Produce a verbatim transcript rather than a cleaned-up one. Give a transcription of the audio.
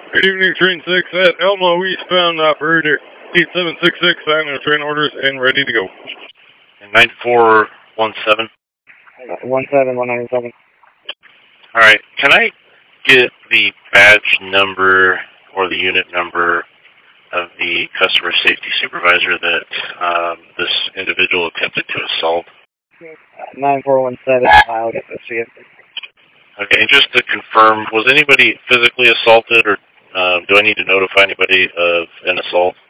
Good evening, train six at Elmo eastbound, operator eight seven six six, signing of train orders and ready to go. nine four one seven. one seven one nine seven. Alright, can I get the badge number or the unit number of the customer safety supervisor that um, this individual attempted to assault? nine four one seven, I'll get this to you. Okay, and just to confirm, was anybody physically assaulted, or uh, do I need to notify anybody of an assault?